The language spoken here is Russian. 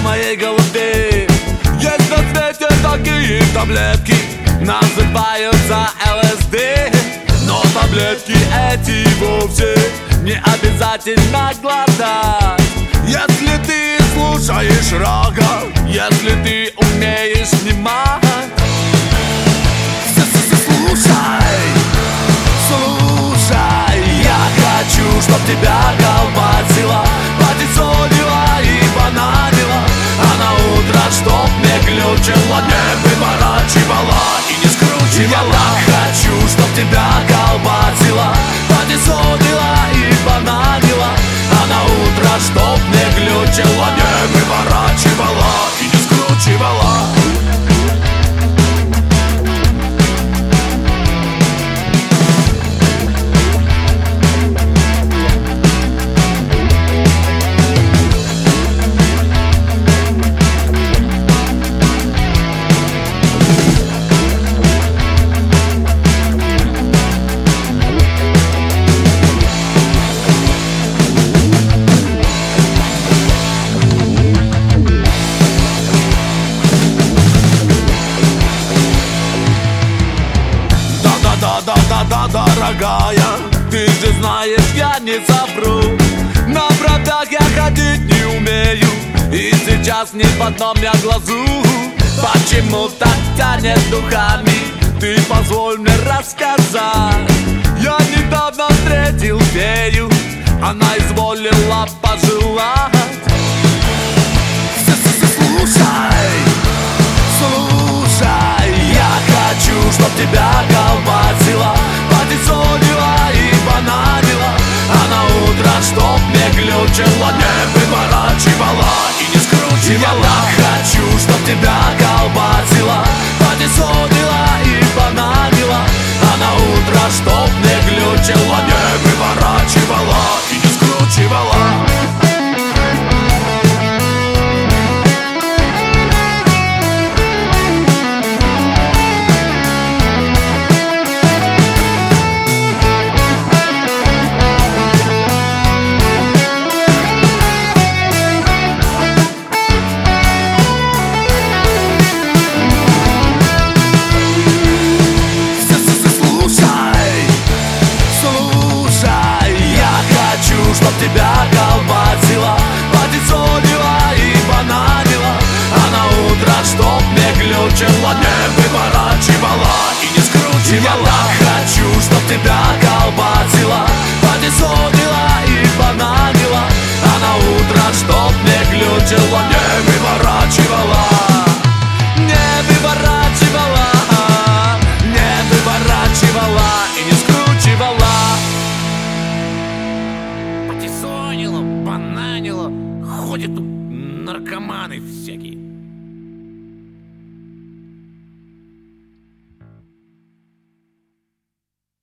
моей голове. Есть на свете такие таблетки, называются ЛСД. Но таблетки эти вовсе не обязательно глотать. Если ты слушаешь рога, если ты умеешь снимать. Слушай, я хочу, чтоб тебя колбасила, подисолила и бананила, а на утро чтоб не глючила, не выворачивала и не скручивала. Я так хочу, чтоб тебя колбасила, подисолила и бананила, а на утро чтоб не глючила, не выворачивала и не скручивала. Да-да-да, дорогая, ты же знаешь, я не совру. На бровях я ходить не умею, и сейчас ни в одном я глазу. Почему так тянет духами, ты позволь мне рассказать. Я недавно встретил фею, она изволила пожелать. Слушай, я хочу, чтоб тебя колбасила, подисолила и бананила, а на утро чтоб не глючила, не выворачивала и не скручивала. Я так хочу, чтоб тебя колбасила, подисолила и бананила, а на утро чтоб не глючила, не выворачивала и не скручивала. Чтоб тебя колбасила, подисолила и бананила, а на утро чтоб не глючила, не выворачивала и не скручивала. Я так хочу, чтоб тебя колбасила, подисолила и бананила, а на утро чтоб не глючила, не выворачивала. Не выворачивала, не выворачивала и не скручивала. Бананила, ходит тут наркоман.